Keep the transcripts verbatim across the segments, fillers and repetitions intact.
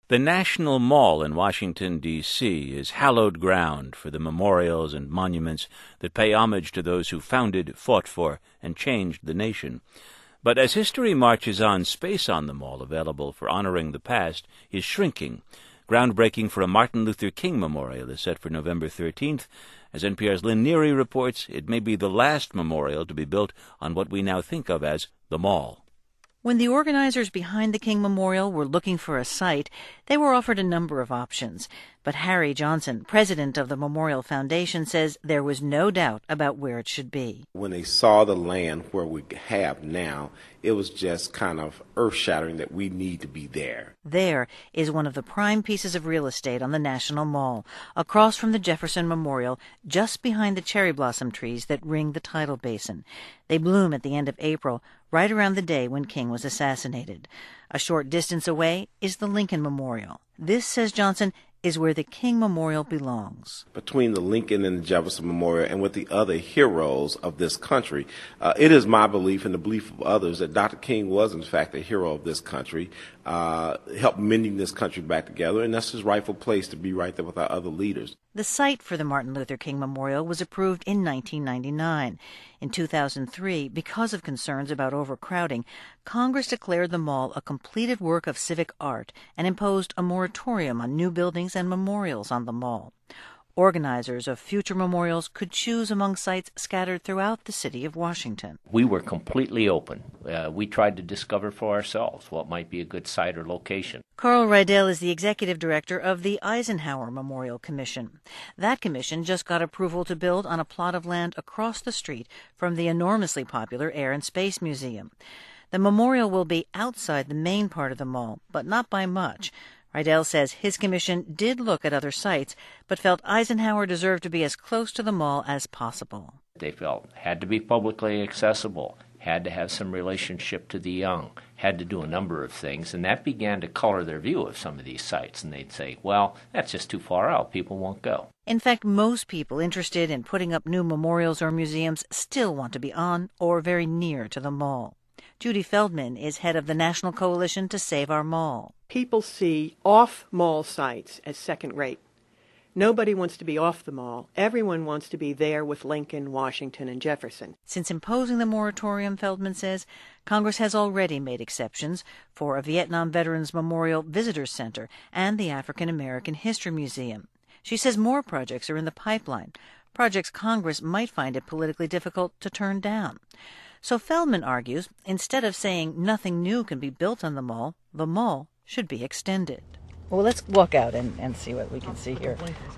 The National Mall in Washington, D C is hallowed ground for the memorials and monuments that pay homage to those who founded, fought for, and changed the nation. But as history marches on, space on the mall available for honoring the past is shrinking. Groundbreaking for a Martin Luther King memorial is set for November thirteenth. As N P R's Lynn Neary reports, it may be the last memorial to be built on what we now think of as the mall. When the organizers behind the King Memorial were looking for a site, they were offered a number of options. But Harry Johnson, president of the Memorial Foundation, says there was no doubt about where it should be. When they saw the land where we have now, it was just kind of earth-shattering that we need to be there. There is one of the prime pieces of real estate on the National Mall, across from the Jefferson Memorial, just behind the cherry blossom trees that ring the tidal basin. They bloom at the end of April, right around the day when King was assassinated. A short distance away is the Lincoln Memorial. This, says Johnson, is where the King Memorial belongs. Between the Lincoln and the Jefferson Memorial and with the other heroes of this country, uh, it is my belief and the belief of others that Doctor King was, in fact, a hero of this country, uh, helped mending this country back together, and that's his rightful place to be right there with our other leaders. The site for the Martin Luther King Memorial was approved in nineteen ninety-nine. In two thousand three, because of concerns about overcrowding, Congress declared the mall a completed work of civic art and imposed a moratorium on new buildings and memorials on the mall. Organizers of future memorials could choose among sites scattered throughout the city of Washington. We were completely open. Uh, we tried to discover for ourselves what might be a good site or location. Carl Rydell is the executive director of the Eisenhower Memorial Commission. That commission just got approval to build on a plot of land across the street from the enormously popular Air and Space Museum. The memorial will be outside the main part of the mall, but not by much. Rydell says his commission did look at other sites, but felt Eisenhower deserved to be as close to the mall as possible. They felt it had to be publicly accessible, had to have some relationship to the young, had to do a number of things, and that began to color their view of some of these sites. And they'd say, well, that's just too far out. People won't go. In fact, most people interested in putting up new memorials or museums still want to be on or very near to the mall. Judy Feldman is head of the National Coalition to Save Our Mall. People see off-mall sites as second-rate. Nobody wants to be off the mall. Everyone wants to be there with Lincoln, Washington, and Jefferson. Since imposing the moratorium, Feldman says, Congress has already made exceptions for a Vietnam Veterans Memorial Visitors Center and the African American History Museum. She says more projects are in the pipeline, projects Congress might find it politically difficult to turn down. So Feldman argues, instead of saying nothing new can be built on the mall, the mall should be extended. Well, let's walk out and, and see what we can see here.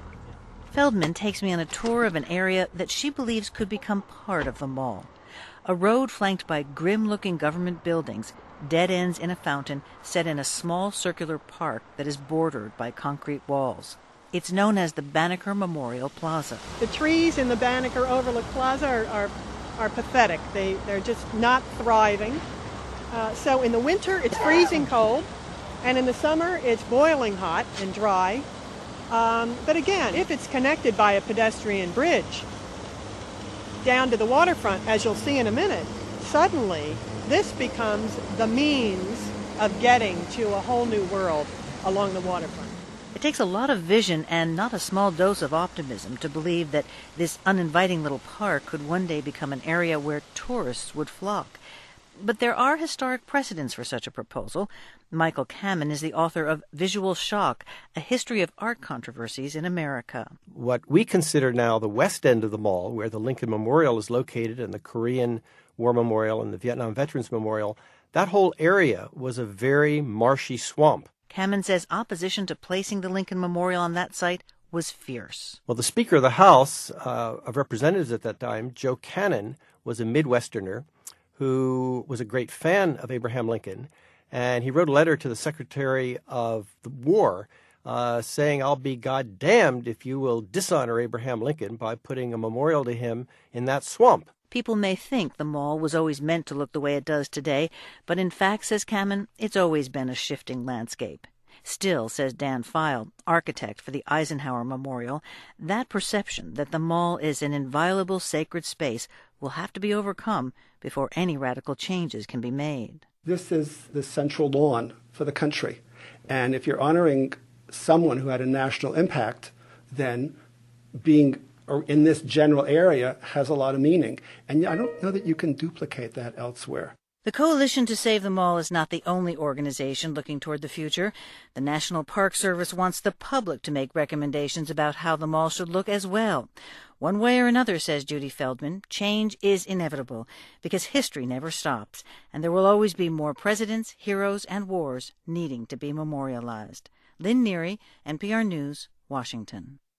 Feldman takes me on a tour of an area that she believes could become part of the mall. A road flanked by grim-looking government buildings, dead ends in a fountain set in a small circular park that is bordered by concrete walls. It's known as the Banneker Memorial Plaza. The trees in the Banneker Overlook Plaza are, are, are pathetic. They, they're just not thriving. Uh, so in the winter, it's freezing cold, and in the summer, it's boiling hot and dry. Um, but again, if it's connected by a pedestrian bridge down to the waterfront, as you'll see in a minute, suddenly this becomes the means of getting to a whole new world along the waterfront. It takes a lot of vision and not a small dose of optimism to believe that this uninviting little park could one day become an area where tourists would flock. But there are historic precedents for such a proposal. Michael Kamen is the author of Visual Shock, A History of Art Controversies in America. What we consider now the west end of the mall, where the Lincoln Memorial is located and the Korean War Memorial and the Vietnam Veterans Memorial, that whole area was a very marshy swamp. Kamen says opposition to placing the Lincoln Memorial on that site was fierce. Well, the Speaker of the House uh, of Representatives at that time, Joe Cannon, was a Midwesterner who was a great fan of Abraham Lincoln, and he wrote a letter to the Secretary of the War uh, saying, I'll be goddamned if you will dishonor Abraham Lincoln by putting a memorial to him in that swamp. People may think the mall was always meant to look the way it does today, but in fact, says Kamen, it's always been a shifting landscape. Still, says Dan File, architect for the Eisenhower Memorial, that perception that the mall is an inviolable sacred space will have to be overcome before any radical changes can be made. This is the central lawn for the country, And if you're honoring someone who had a national impact, then being in this general area has a lot of meaning. And I don't know that you can duplicate that elsewhere. The Coalition to Save the Mall is not the only organization looking toward the future. The National Park Service wants the public to make recommendations about how the mall should look as well. One way or another, says Judy Feldman, change is inevitable because history never stops, and there will always be more presidents, heroes, and wars needing to be memorialized. Lynn Neary, N P R News, Washington.